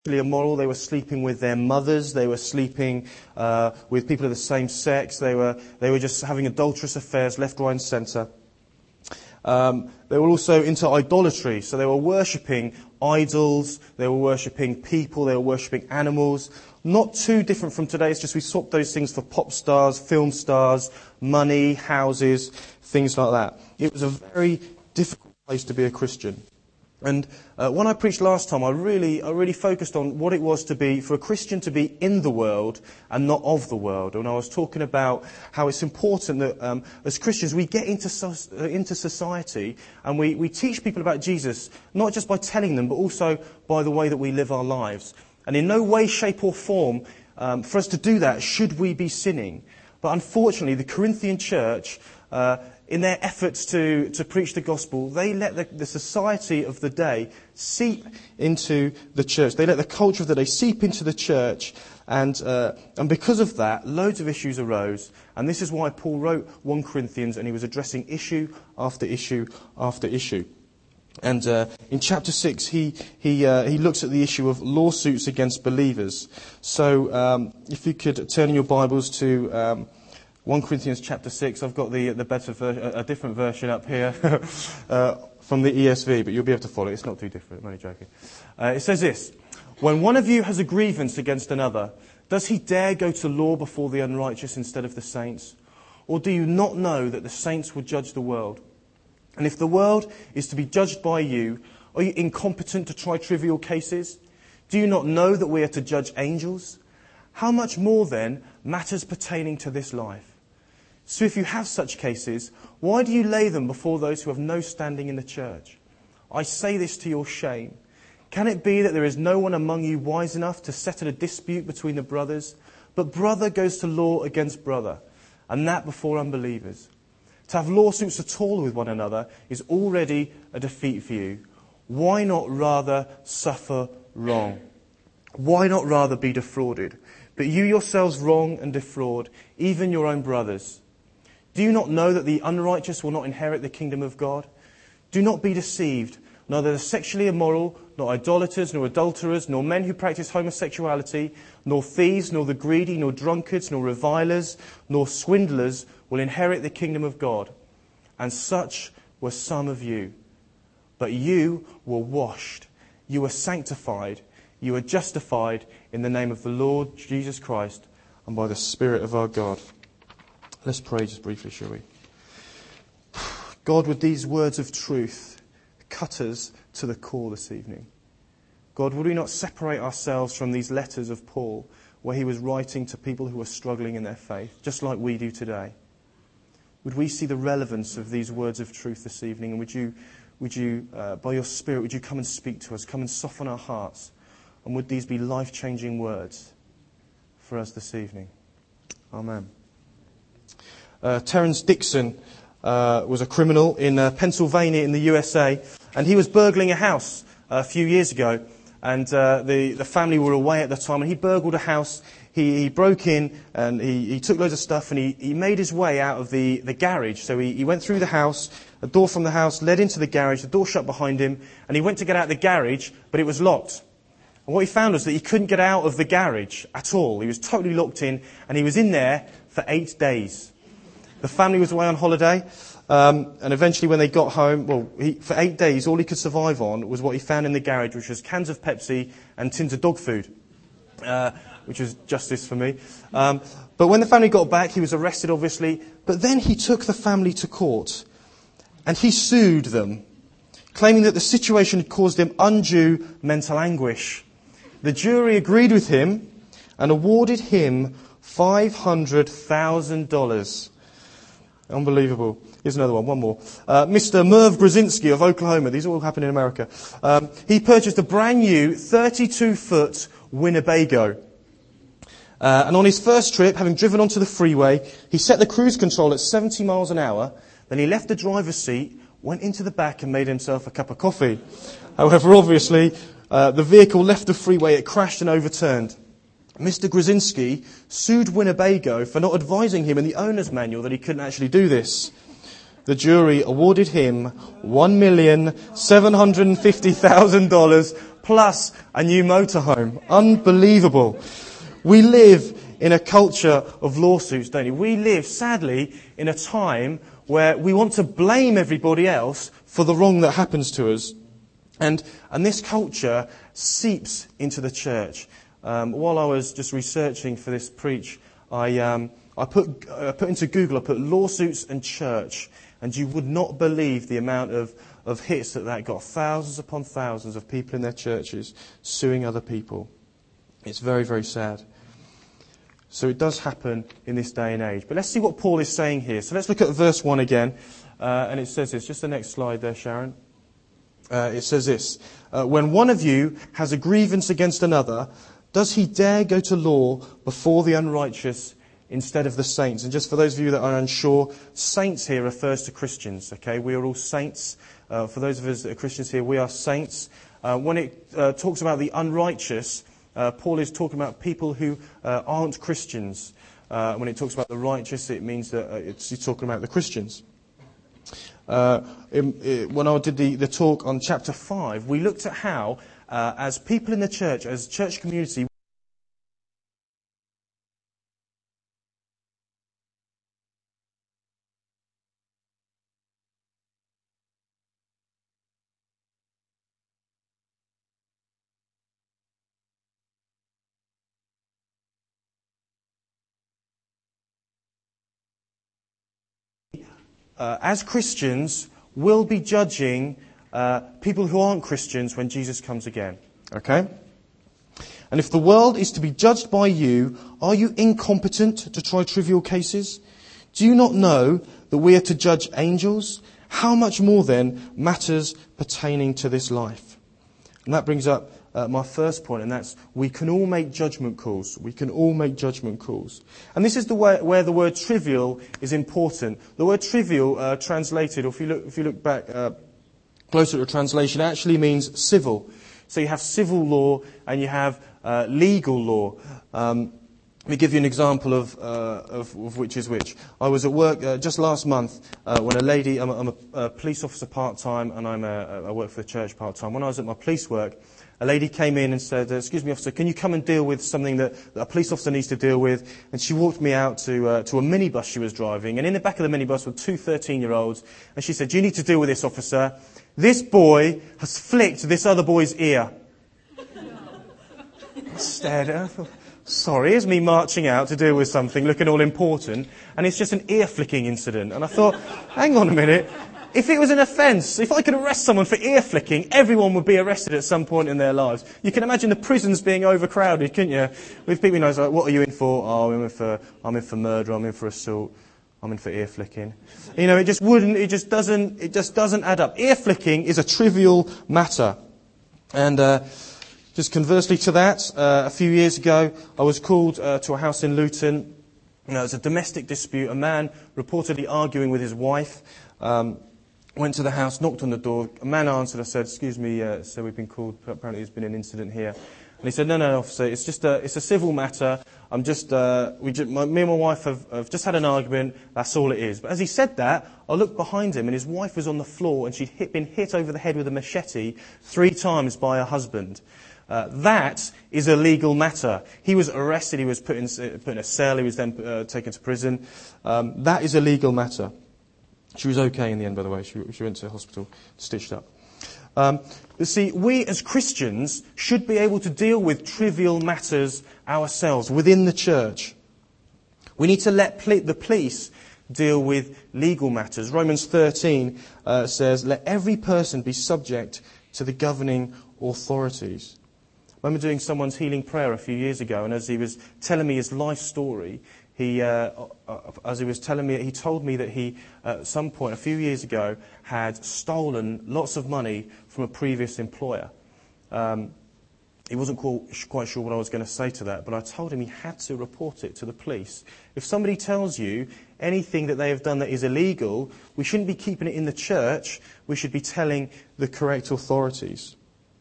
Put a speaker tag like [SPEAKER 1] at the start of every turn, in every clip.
[SPEAKER 1] immoral. They were sleeping with their mothers. They were sleeping with people of the same sex. They were just having adulterous affairs left, right and centre. They were also into idolatry. So they were worshipping idols. They were worshipping people. They were worshipping animals. Not too different from today. It's just we swapped those things for pop stars, film stars, money, houses, things like that. It was a very difficult place to be a Christian. And when I preached last time, I really focused on what it was to be, for a Christian to be in the world and not of the world. And I was talking about how it's important that as Christians we get into society and we teach people about Jesus, not just by telling them, but also by the way that we live our lives. And in no way, shape or form, for us to do that, should we be sinning. But unfortunately, the Corinthian church, in their efforts to preach the gospel, they let the society of the day seep into the church. They let the culture of the day seep into the church. And because of that, loads of issues arose. And this is why Paul wrote 1 Corinthians, and he was addressing issue after issue after issue. And in chapter 6, he looks at the issue of lawsuits against believers. So if you could turn in your Bibles to 1 Corinthians chapter 6. I've got the better version, a different version up here from the ESV, but you'll be able to follow it. It's not too different. I'm only joking. It says this: when one of you has a grievance against another, does he dare go to law before the unrighteous instead of the saints? Or do you not know that the saints will judge the world? And if the world is to be judged by you, are you incompetent to try trivial cases? Do you not know that we are to judge angels? How much more then matters pertaining to this life? So if you have such cases, why do you lay them before those who have no standing in the church? I say this to your shame. Can it be that there is no one among you wise enough to settle a dispute between the brothers? But brother goes to law against brother, and that before unbelievers. To have lawsuits at all with one another is already a defeat for you. Why not rather suffer wrong? Why not rather be defrauded? But you yourselves wrong and defraud, even your own brothers. Do you not know that the unrighteous will not inherit the kingdom of God? Do not be deceived. Neither the sexually immoral, nor idolaters, nor adulterers, nor men who practice homosexuality, nor thieves, nor the greedy, nor drunkards, nor revilers, nor swindlers will inherit the kingdom of God. And such were some of you. But you were washed, you were sanctified, you are justified in the name of the Lord Jesus Christ and by the Spirit of our God. Let's pray just briefly, shall we? God, with these words of truth, cut us to the core this evening. God, would we not separate ourselves from these letters of Paul, where he was writing to people who are struggling in their faith, just like we do today? Would we see the relevance of these words of truth this evening? And would you, by your Spirit, would you come and speak to us, come and soften our hearts? And would these be life-changing words for us this evening? Amen. Terence Dixon was a criminal in Pennsylvania in the USA, and he was burgling a house a few years ago. And the family were away at the time, and he burgled a house. He broke in and he took loads of stuff, and he made his way out of the garage. So he went through the house, a door from the house led into the garage, the door shut behind him, and he went to get out of the garage, but it was locked. And what he found was that he couldn't get out of the garage at all. He was totally locked in, and he was in there for 8 days. The family was away on holiday, and eventually when they got home, for 8 days, all he could survive on was what he found in the garage, which was cans of Pepsi and tins of dog food, which was justice for me. But when the family got back, he was arrested, obviously. But then he took the family to court, and he sued them, claiming that the situation had caused him undue mental anguish. The jury agreed with him and awarded him $500,000. Unbelievable. Here's another one more. Mr. Merv Brzezinski of Oklahoma. These all happen in America. He purchased a brand new 32-foot Winnebago. And on his first trip, having driven onto the freeway, he set the cruise control at 70 miles an hour. Then he left the driver's seat, went into the back and made himself a cup of coffee. However, obviously, the vehicle left the freeway, it crashed and overturned. Mr. Grzinski sued Winnebago for not advising him in the owner's manual that he couldn't actually do this. the jury awarded him $1,750,000 plus a new motorhome. Unbelievable. We live in a culture of lawsuits, don't we? We live, sadly, in a time where we want to blame everybody else for the wrong that happens to us. And this culture seeps into the church. While I was just researching for this preach, I put into Google, I put lawsuits and church, and you would not believe the amount of hits that got. Thousands upon thousands of people in their churches suing other people. It's very, very sad. So it does happen in this day and age. But let's see what Paul is saying here. So let's look at verse 1 again. And it says this. Just the next slide there, Sharon. It says this. When one of you has a grievance against another, does he dare go to law before the unrighteous instead of the saints? And just for those of you that are unsure, saints here refers to Christians. Okay, we are all saints. For those of us that are Christians here, we are saints. When it talks about the unrighteous, Paul is talking about people who aren't Christians. When it talks about the righteous, it means that he's talking about the Christians. When I did the talk on chapter 5, we looked at how, as people in the church, as church community, as Christians, will be judging people who aren't Christians when Jesus comes again. Okay? And if the world is to be judged by you, are you incompetent to try trivial cases? Do you not know that we are to judge angels? How much more then matters pertaining to this life? And that brings up my first point, and that's we can all make judgment calls. We can all make judgment calls. And this is the way where the word trivial is important. The word trivial, translated, or if you look back closer to the translation, actually means civil. So you have civil law and you have legal law. Let me give you an example of which is which. I was at work just last month when a lady, I'm a police officer part-time and I work for the church part-time. When I was at my police work, a lady came in and said, "Excuse me, officer, can you come and deal with something that a police officer needs to deal with?" And she walked me out to a minibus she was driving. And in the back of the minibus were two 13-year-olds. And she said, "You need to deal with this, officer. This boy has flicked this other boy's ear." I stared at her. I thought, sorry, it's me marching out to deal with something looking all important. And it's just an ear-flicking incident. And I thought, hang on a minute. If it was an offence, if I could arrest someone for ear flicking, everyone would be arrested at some point in their lives. You can imagine the prisons being overcrowded, couldn't you? With people, like, what are you in for? Oh, I'm in for murder, I'm in for assault, I'm in for ear flicking. It just doesn't add up. Ear flicking is a trivial matter. And just conversely to that, a few years ago, I was called to a house in Luton. It was a domestic dispute. A man reportedly arguing with his wife. Went to the house, knocked on the door. A man answered. I said, "Excuse me, sir, we've been called. Apparently there's been an incident here." And he said, No, officer, it's a civil matter. Me and my wife have just had an argument. That's all it is." But as he said that, I looked behind him and his wife was on the floor and she'd been hit over the head with a machete 3 times by her husband. That is a legal matter. He was arrested. He was put in a cell. He was then taken to prison. That is a legal matter. She was okay in the end, by the way. She went to the hospital, stitched up. But see, we as Christians should be able to deal with trivial matters ourselves within the church. We need to let the police deal with legal matters. Romans 13 says, "Let every person be subject to the governing authorities." I remember doing someone's healing prayer a few years ago, and as he was telling me his life story, he told me that he, at some point a few years ago, had stolen lots of money from a previous employer. He wasn't quite sure what I was going to say to that, but I told him he had to report it to the police. If somebody tells you anything that they have done that is illegal, we shouldn't be keeping it in the church. We should be telling the correct authorities.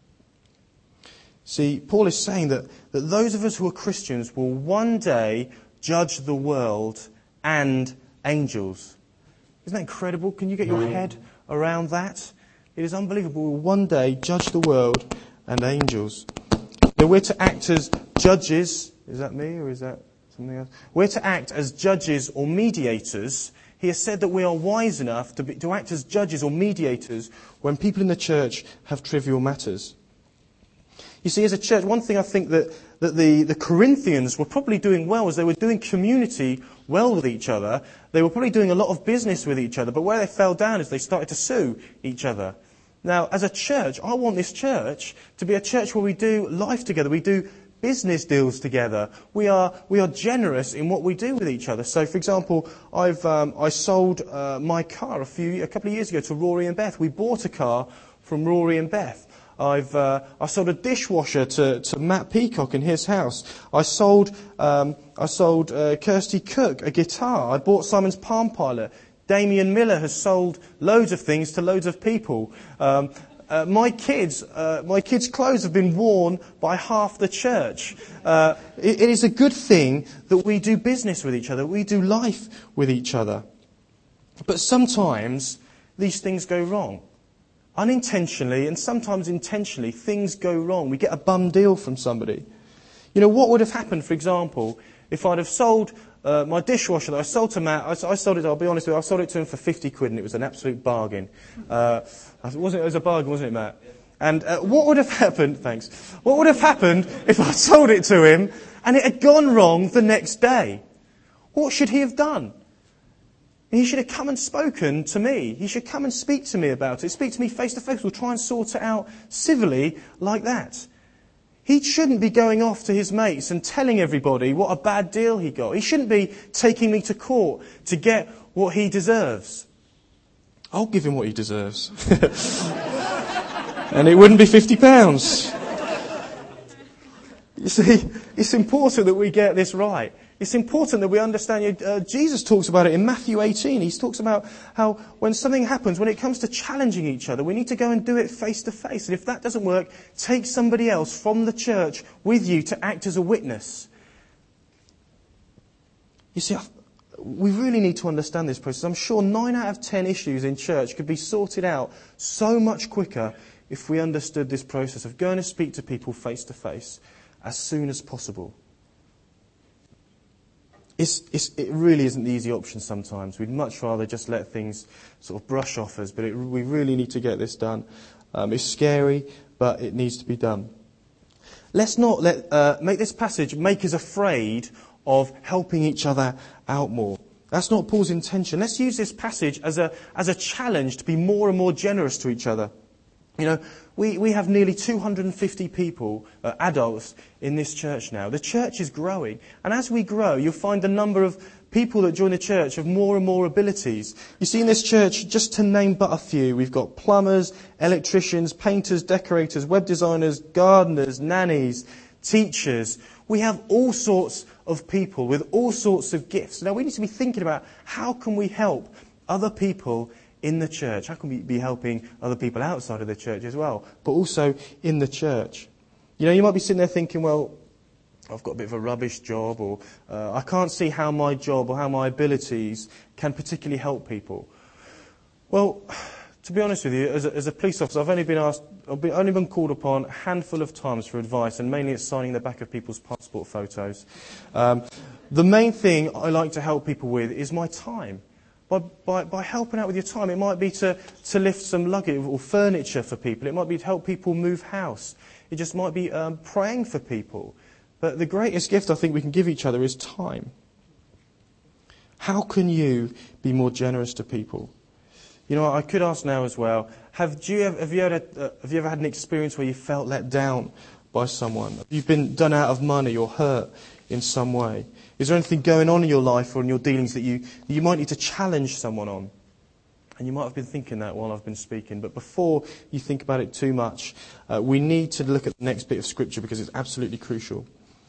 [SPEAKER 1] See, Paul is saying that those of us who are Christians will one day judge the world and angels. Isn't that incredible? Can you get your head around that? It is unbelievable. We will one day judge the world and angels. Now we're to act as judges. Is that me or is that something else? We're to act as judges or mediators. He has said that we are wise enough to act as judges or mediators when people in the church have trivial matters. You see, as a church, one thing I think that the Corinthians were probably doing well is they were doing community well with each other. They were probably doing a lot of business with each other, but where they fell down is they started to sue each other. Now, as a church, I want this church to be a church where we do life together. We do business deals together. We are generous in what we do with each other. So, for example, I sold my car a couple of years ago to Rory and Beth. We bought a car from Rory and Beth. I sold a dishwasher to Matt Peacock in his house. I sold Kirsty Cook a guitar. I bought Simon's Palm Pilot. Damien Miller has sold loads of things to loads of people. My kids' clothes have been worn by half the church. It is a good thing that we do business with each other. We do life with each other. But sometimes these things go wrong. Unintentionally and sometimes intentionally, things go wrong. We get a bum deal from somebody. You know, what would have happened, for example, if I'd have sold my dishwasher that I sold to Matt? I sold it, I'll be honest with you, I sold it to him for 50 quid and it was an absolute bargain. It was a bargain, wasn't it, Matt? And what would have happened, thanks, what would have happened if I sold it to him and it had gone wrong the next day? What should he have done? He should have come and spoken to me. He should come and speak to me about it. Speak to me face to face. We'll try and sort it out civilly like that. He shouldn't be going off to his mates and telling everybody what a bad deal he got. He shouldn't be taking me to court to get what he deserves. I'll give him what he deserves. And it wouldn't be £50. You see, it's important that we get this right. It's important that we understand. Jesus talks about it in Matthew 18. He talks about how when something happens, when it comes to challenging each other, we need to go and do it face to face. And if that doesn't work, take somebody else from the church with you to act as a witness. You see, we really need to understand this process. I'm sure 9 out of 10 issues in church could be sorted out so much quicker if we understood this process of going to speak to people face to face as soon as possible. It really isn't the easy option sometimes. We'd much rather just let things sort of brush off us, but we really need to get this done. It's scary, but it needs to be done. Let's not make this passage make us afraid of helping each other out more. That's not Paul's intention. Let's use this passage as a challenge to be more and more generous to each other. You know, we have nearly 250 people, adults, in this church now. The church is growing. And as we grow, you'll find the number of people that join the church have more and more abilities. You see, in this church, just to name but a few, we've got plumbers, electricians, painters, decorators, web designers, gardeners, nannies, teachers. We have all sorts of people with all sorts of gifts. Now, we need to be thinking about how can we help other people in the church? How can we be helping other people outside of the church as well, but also in the church? You know, you might be sitting there thinking, well, I've got a bit of a rubbish job, or I can't see how my job or how my abilities can particularly help people. Well, to be honest with you, as a police officer, I've only been called upon a handful of times for advice, and mainly it's signing the back of people's passport photos. The main thing I like to help people with is my time. By helping out with your time, it might be to lift some luggage or furniture for people. It might be to help people move house. It just might be praying for people. But the greatest gift I think we can give each other is time. How can you be more generous to people? You know, I could ask now as well, have you ever had an experience where you felt let down by someone? Have you been done out of money or hurt in some way? Is there anything going on in your life or in your dealings that you might need to challenge someone on? And you might have been thinking that while I've been speaking. But before you think about it too much, we need to look at the next bit of Scripture because it's absolutely crucial.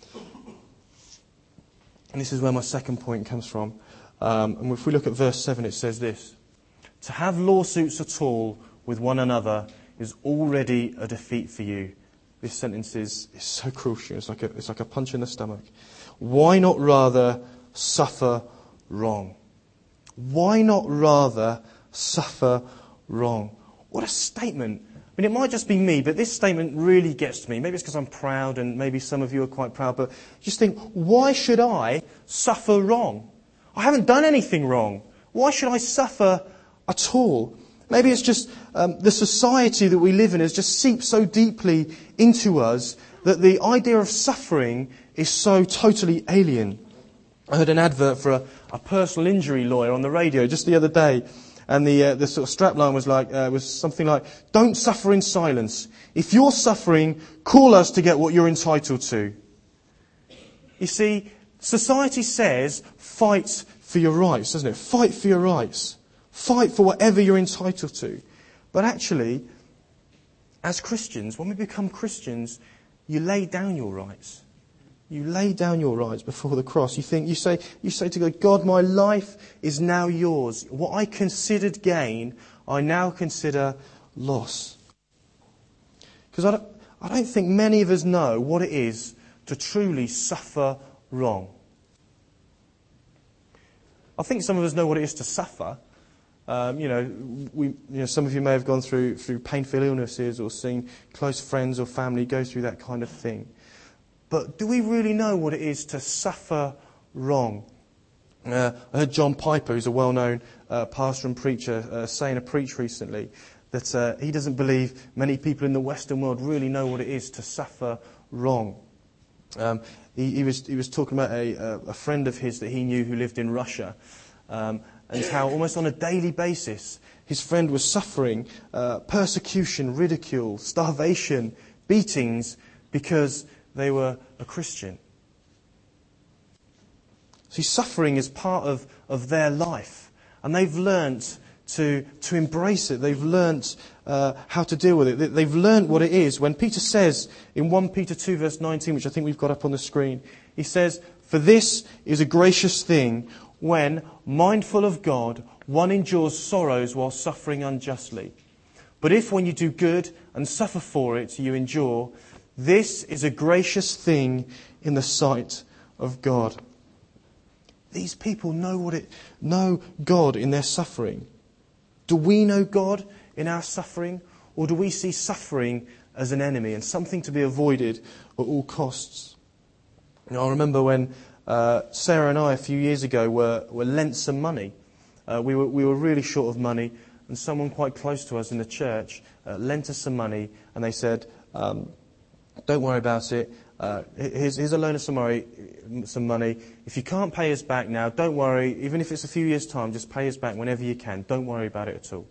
[SPEAKER 1] And this is where my second point comes from. And if we look at verse 7, it says this: to have lawsuits at all with one another is already a defeat for you. This sentence is so crucial. It's like a punch in the stomach. Why not rather suffer wrong? Why not rather suffer wrong? What a statement. I mean, it might just be me, but this statement really gets to me. Maybe it's because I'm proud, and maybe some of you are quite proud, but just think, why should I suffer wrong? I haven't done anything wrong. Why should I suffer at all? Maybe it's just the society that we live in has just seeped so deeply into us that the idea of suffering is so totally alien. I heard an advert for a personal injury lawyer on the radio just the other day, and the sort of strapline was something like, "Don't suffer in silence. If you're suffering, call us to get what you're entitled to." You see, society says, fight for your rights, doesn't it? Fight for your rights. Fight for whatever you're entitled to. But actually, as Christians, when we become Christians, you lay down your rights. You lay down your rights before the cross. You say to God, "God, my life is now yours. What I considered gain, I now consider loss." Because I don't think many of us know what it is to truly suffer wrong. I think some of us know what it is to suffer. Some of you may have gone through painful illnesses or seen close friends or family go through that kind of thing. But do we really know what it is to suffer wrong? I heard John Piper, who's a well-known pastor and preacher, say in a preach recently that he doesn't believe many people in the Western world really know what it is to suffer wrong. He was talking about a friend of his that he knew who lived in Russia, and how almost on a daily basis his friend was suffering persecution, ridicule, starvation, beatings because they were a Christian. See, suffering is part of their life, and they've learnt to embrace it. They've learnt how to deal with it. They've learnt what it is. When Peter says in 1 Peter 2 verse 19, which I think we've got up on the screen, he says, "For this is a gracious thing when, mindful of God, one endures sorrows while suffering unjustly. But if when you do good and suffer for it, you endure, this is a gracious thing in the sight of God." These people know God in their suffering. Do we know God in our suffering? Or do we see suffering as an enemy and something to be avoided at all costs? I remember when Sarah and I a few years ago were lent some money. We were really short of money, and someone quite close to us in the church lent us some money, and they said, "Don't worry about it. Here's a loan of some money. If you can't pay us back now, don't worry. Even if it's a few years' time, just pay us back whenever you can. Don't worry about it at all."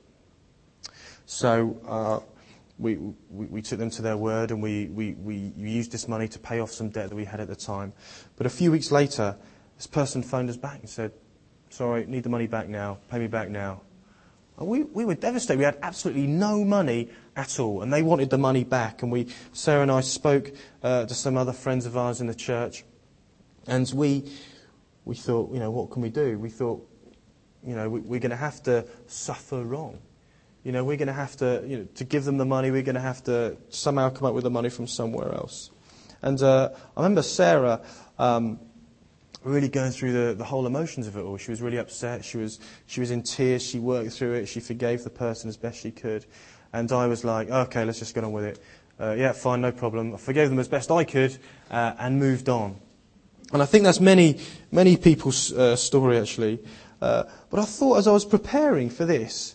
[SPEAKER 1] So we took them to their word, and we used this money to pay off some debt that we had at the time. But a few weeks later, this person phoned us back and said, "Sorry, need the money back now. Pay me back now." And we were devastated. We had absolutely no money at all, and they wanted the money back. And Sarah and I spoke to some other friends of ours in the church, and we thought, what can we do? We thought, we're going to have to suffer wrong. We're going to have to give them the money. We're going to have to somehow come up with the money from somewhere else. And I remember Sarah really going through the whole emotions of it all. She was really upset. She was in tears. She worked through it. She forgave the person as best she could. And I was like, "Okay, let's just get on with it. Yeah, fine, no problem." I forgave them as best I could and moved on. And I think that's many people's story, actually. But I thought as I was preparing for this,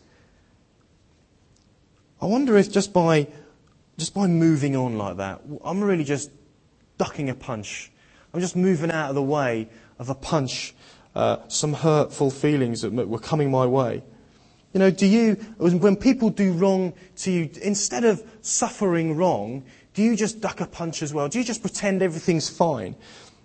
[SPEAKER 1] I wonder if just by moving on like that, I'm really just ducking a punch. I'm just moving out of the way of a punch, some hurtful feelings that were coming my way. When people do wrong to you, instead of suffering wrong, do you just duck a punch as well? Do you just pretend everything's fine?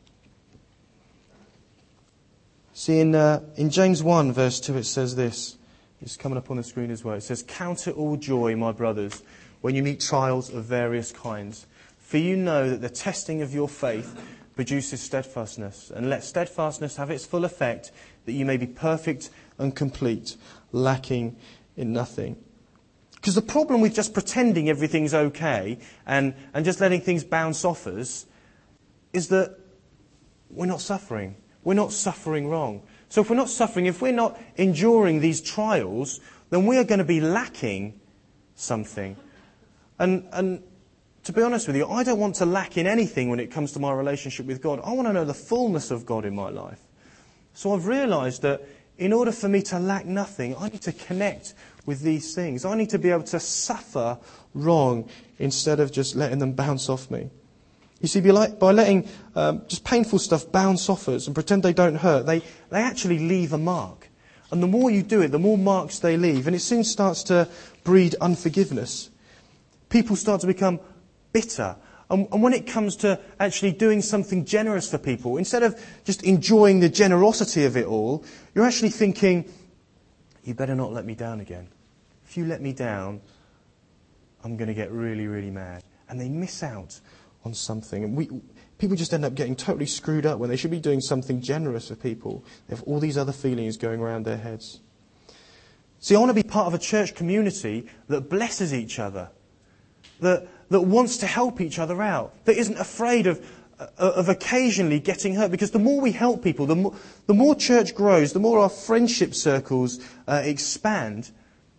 [SPEAKER 1] See, in James 1 verse 2 it says this. It's coming up on the screen as well. It says, "Count it all joy, my brothers, when you meet trials of various kinds. For you know that the testing of your faith produces steadfastness. And let steadfastness have its full effect, that you may be perfect and complete, lacking in nothing." Because the problem with just pretending everything's okay and just letting things bounce off us is that we're not suffering. We're not suffering wrong. So if we're not suffering, if we're not enduring these trials, then we are going to be lacking something. And to be honest with you, I don't want to lack in anything when it comes to my relationship with God. I want to know the fullness of God in my life. So I've realised that in order for me to lack nothing, I need to connect with these things. I need to be able to suffer wrong instead of just letting them bounce off me. You see, by letting just painful stuff bounce off us and pretend they don't hurt, they actually leave a mark. And the more you do it, the more marks they leave. And it soon starts to breed unforgiveness. People start to become bitter. And when it comes to actually doing something generous for people, instead of just enjoying the generosity of it all, you're actually thinking, you better not let me down again. If you let me down, I'm going to get really, really mad. And they miss out on something. And people just end up getting totally screwed up when they should be doing something generous for people. They have all these other feelings going around their heads. See, I want to be part of a church community that blesses each other, that wants to help each other out, that isn't afraid of occasionally getting hurt. Because the more we help people, the more church grows, the more our friendship circles expand,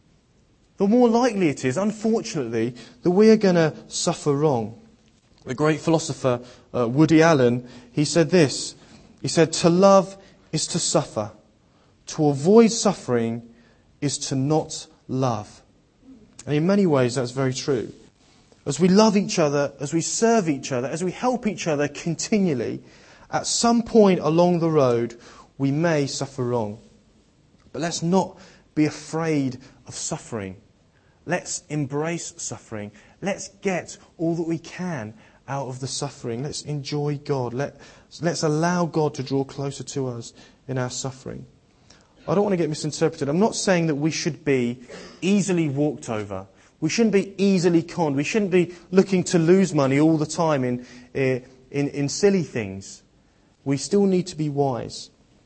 [SPEAKER 1] the more likely it is, unfortunately, that we are going to suffer wrong. The great philosopher Woody Allen, he said this. He said, "To love is to suffer. To avoid suffering is to not love." And in many ways, that's very true. As we love each other, as we serve each other, as we help each other continually, at some point along the road, we may suffer wrong. But let's not be afraid of suffering. Let's embrace suffering. Let's get all that we can out of the suffering. Let's enjoy God. Let's allow God to draw closer to us in our suffering. I don't want to get misinterpreted. I'm not saying that we should be easily walked over. We shouldn't be easily conned. We shouldn't be looking to lose money all the time in silly things. We still need to be wise.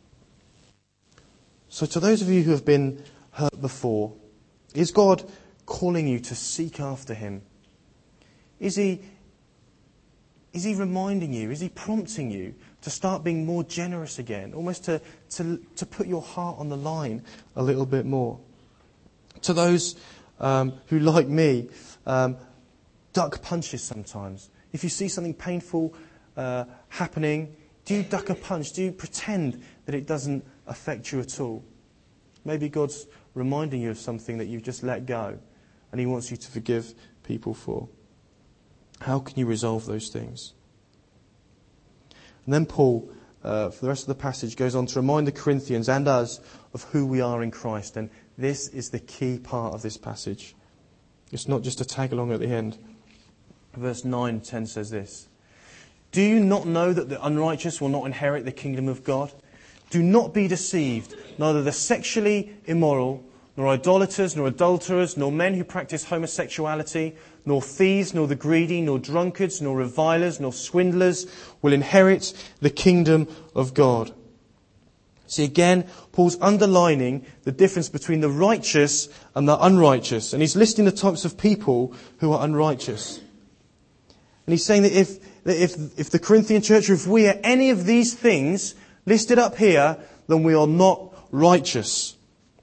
[SPEAKER 1] So to those of you who have been hurt before, is God calling you to seek after Him? Is He reminding you? Is He prompting you to start being more generous again? Almost to put your heart on the line a little bit more? To those who, like me, duck punches sometimes. If you see something painful happening, do you duck a punch? Do you pretend that it doesn't affect you at all? Maybe God's reminding you of something that you've just let go and He wants you to forgive people for. How can you resolve those things? And then Paul, for the rest of the passage, goes on to remind the Corinthians and us of who we are in Christ. And this is the key part of this passage. It's not just a tag along at the end. Verse 9-10 says this. "Do you not know that the unrighteous will not inherit the kingdom of God? Do not be deceived. Neither the sexually immoral, nor idolaters, nor adulterers, nor men who practice homosexuality, nor thieves, nor the greedy, nor drunkards, nor revilers, nor swindlers will inherit the kingdom of God." See, again, Paul's underlining the difference between the righteous and the unrighteous. And he's listing the types of people who are unrighteous. And he's saying that if the Corinthian church, or if we are any of these things listed up here, then we are not righteous.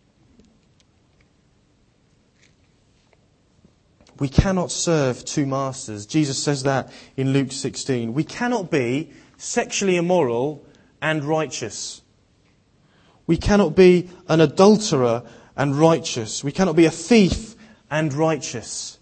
[SPEAKER 1] We cannot serve two masters. Jesus says that in Luke 16. We cannot be sexually immoral and righteous. We cannot be an adulterer and righteous. We cannot be a thief and righteous.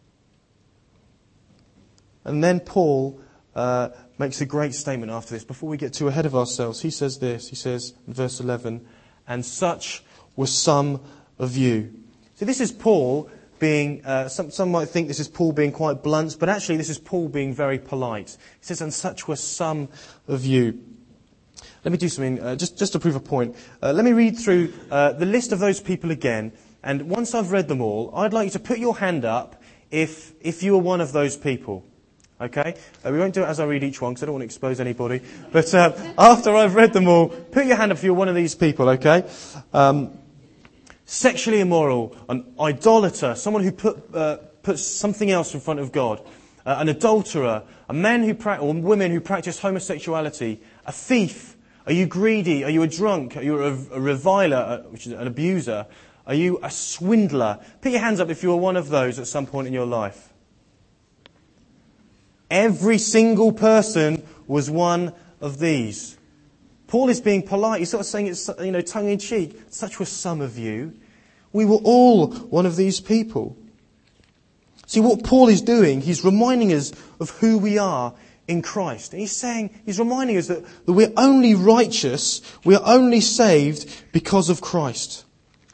[SPEAKER 1] And then Paul makes a great statement after this. Before we get too ahead of ourselves, he says this. He says in verse 11, "And such were some of you." So this is Paul being, some might think this is Paul being quite blunt, but actually this is Paul being very polite. He says, "And such were some of you." Let me do something, just to prove a point. Let me read through the list of those people again. And once I've read them all, I'd like you to put your hand up if you are one of those people. Okay? We won't do it as I read each one because I don't want to expose anybody. But after I've read them all, put your hand up if you're one of these people, okay? Sexually immoral, an idolater, someone who puts something else in front of God, an adulterer, a man or women who practice homosexuality, a thief, Are you greedy? Are you a drunk? Are you a reviler, which is an abuser? Are you a swindler? Put your hands up if you were one of those at some point in your life. Every single person was one of these. Paul is being polite. He's sort of saying it, tongue in cheek. Such were some of you. We were all one of these people. See, what Paul is doing, he's reminding us of who we are in Christ. And he's reminding us that we're only righteous, we're only saved because of Christ.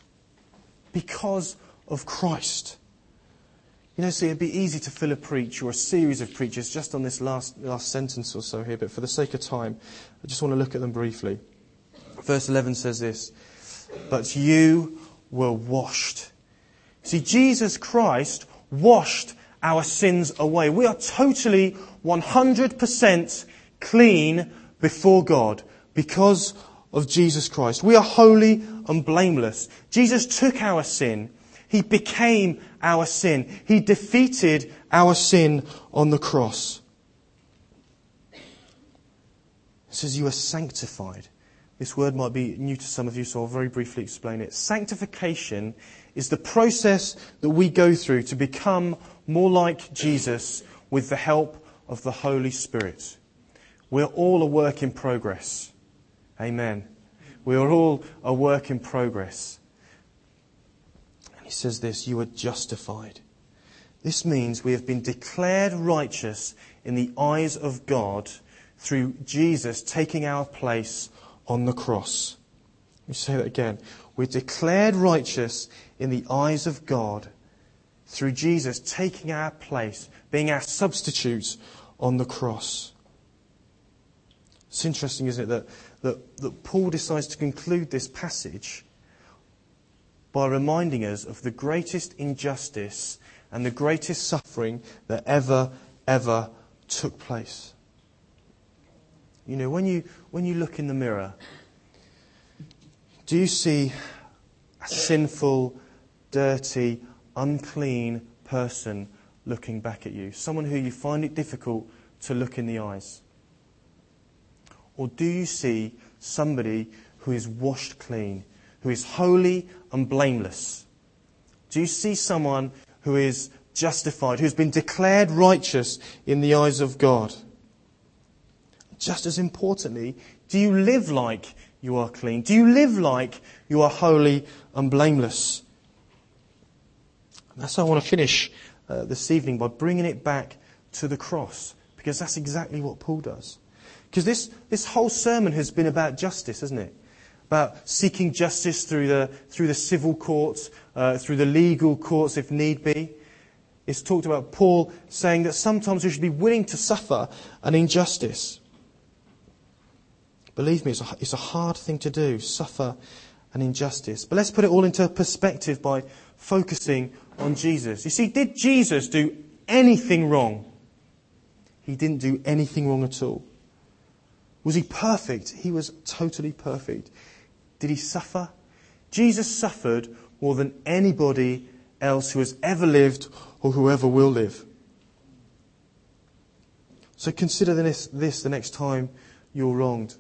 [SPEAKER 1] Because of Christ. See, it'd be easy to fill a preach or a series of preachers just on this last sentence or so here, but for the sake of time, I just want to look at them briefly. Verse 11 says this, but you were washed. See, Jesus Christ washed our sins away. We are totally 100% clean before God because of Jesus Christ. We are holy and blameless. Jesus took our sin. He became our sin. He defeated our sin on the cross. It says you are sanctified. This word might be new to some of you, so I'll very briefly explain it. Sanctification is the process that we go through to become more like Jesus with the help of the Holy Spirit. We're all a work in progress. Amen. We are all a work in progress. And he says this, you are justified. This means we have been declared righteous in the eyes of God through Jesus taking our place on the cross. Let me say that again. We're declared righteous in the eyes of God through Jesus taking our place, being our substitute on the cross. It's interesting, isn't it, that Paul decides to conclude this passage by reminding us of the greatest injustice and the greatest suffering that ever took place. When you look in the mirror, do you see a sinful, dirty, unclean person looking back at you? Someone who you find it difficult to look in the eyes? Or do you see somebody who is washed clean, who is holy and blameless? Do you see someone who is justified, who's been declared righteous in the eyes of God? Just as importantly, do you live like you are clean? Do you live like you are holy and blameless? And that's how I want to finish this evening, by bringing it back to the cross, because that's exactly what Paul does. Because this whole sermon has been about justice, hasn't it? About seeking justice through the civil courts, through the legal courts if need be. It's talked about Paul saying that sometimes we should be willing to suffer an injustice. Believe me, it's a hard thing to do, suffer an injustice. But let's put it all into perspective by focusing on Jesus. You see, did Jesus do anything wrong? He didn't do anything wrong at all. Was he perfect? He was totally perfect. Did he suffer? Jesus suffered more than anybody else who has ever lived or who ever will live. So consider this the next time you're wronged.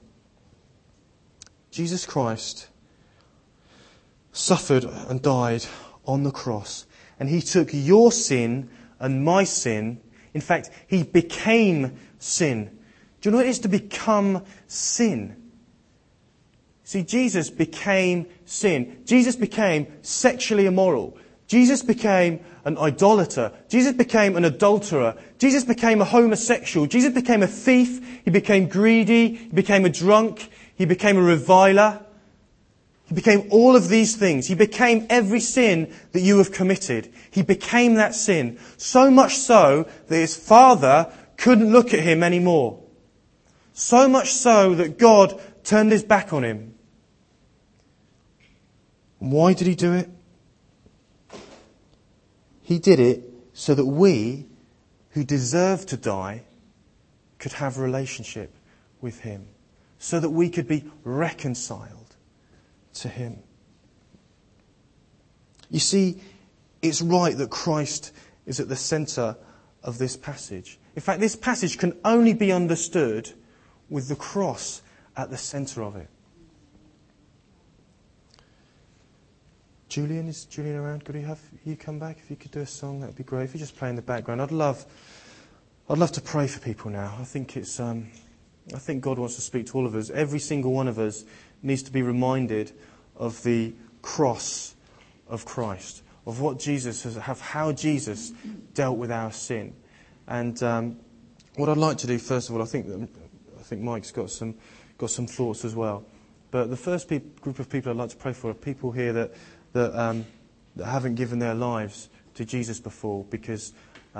[SPEAKER 1] Jesus Christ suffered and died on the cross, and he took your sin and my sin. In fact, he became sin. Do you know what it is to become sin? See, Jesus became sin. Jesus became sexually immoral. Jesus became an idolater. Jesus became an adulterer. Jesus became a homosexual. Jesus became a thief. He became greedy. He became a drunk. He became a reviler. He became all of these things. He became every sin that you have committed. He became that sin. So much so that his Father couldn't look at him anymore. So much so that God turned his back on him. Why did he do it? He did it so that we, who deserve to die, could have a relationship with him. So that we could be reconciled to him. You see, it's right that Christ is at the centre of this passage. In fact, this passage can only be understood with the cross at the centre of it. Julian, is Julian around? Could we have you come back? If you could do a song, that would be great. If you just play in the background, I'd love to pray for people now. I think God wants to speak to all of us. Every single one of us needs to be reminded of the cross of Christ, of what how Jesus dealt with our sin. And what I'd like to do first of all, I think Mike's got some thoughts as well. But the first group of people I'd like to pray for are people here that haven't given their lives to Jesus before, because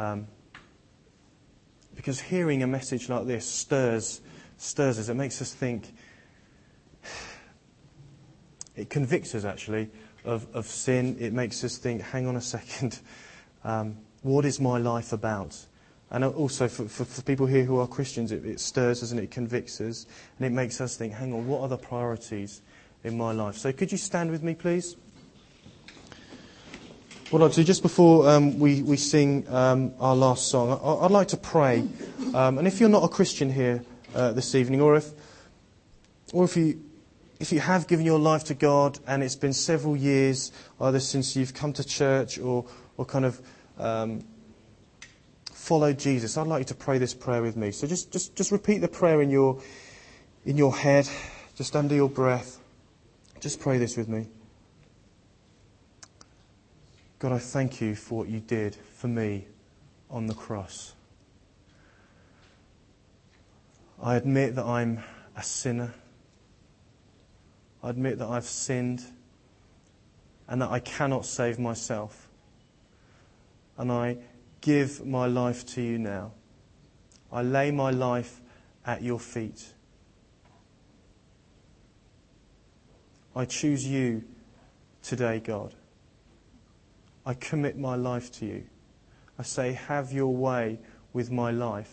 [SPEAKER 1] hearing a message like this stirs us. It makes us think. It convicts us actually of sin. It makes us think, hang on a second, what is my life about? And also for people here who are Christians, it stirs us and it convicts us, and it makes us think, hang on, what are the priorities in my life? So could you stand with me, please? What I'd do just before we sing our last song, I'd like to pray. And if you're not a Christian here this evening, or if you have given your life to God and it's been several years either since you've come to church or kind of followed Jesus, I'd like you to pray this prayer with me. So just repeat the prayer in your head, just under your breath. Just pray this with me. God, I thank you for what you did for me on the cross. I admit that I'm a sinner. I admit that I've sinned and that I cannot save myself. And I give my life to you now. I lay my life at your feet. I choose you today, God. I commit my life to you. I say, have your way with my life.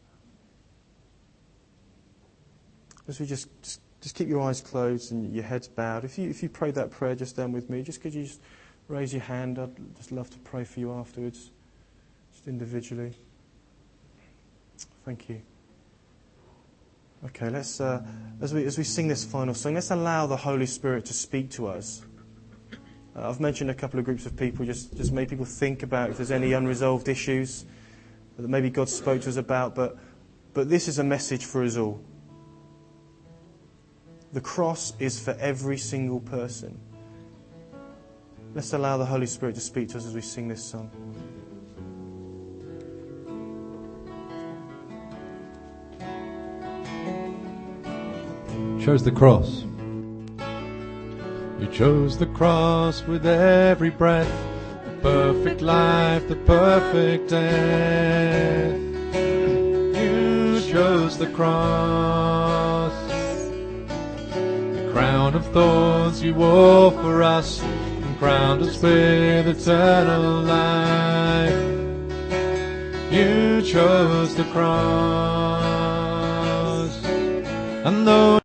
[SPEAKER 1] As we just keep your eyes closed and your heads bowed. If you prayed that prayer just then with me, could you just raise your hand? I'd just love to pray for you afterwards, just individually. Thank you. Okay, let's as we sing this final song, let's allow the Holy Spirit to speak to us. I've mentioned a couple of groups of people, just make people think about if there's any unresolved issues that maybe God spoke to us about, but this is a message for us all. The cross is for every single person. Let's allow the Holy Spirit to speak to us as we sing this song.
[SPEAKER 2] Chose the cross. You chose the cross with every breath, the perfect life, the perfect death. You chose the cross, the crown of thorns you wore for us, and crowned us with eternal life. You chose the cross, and though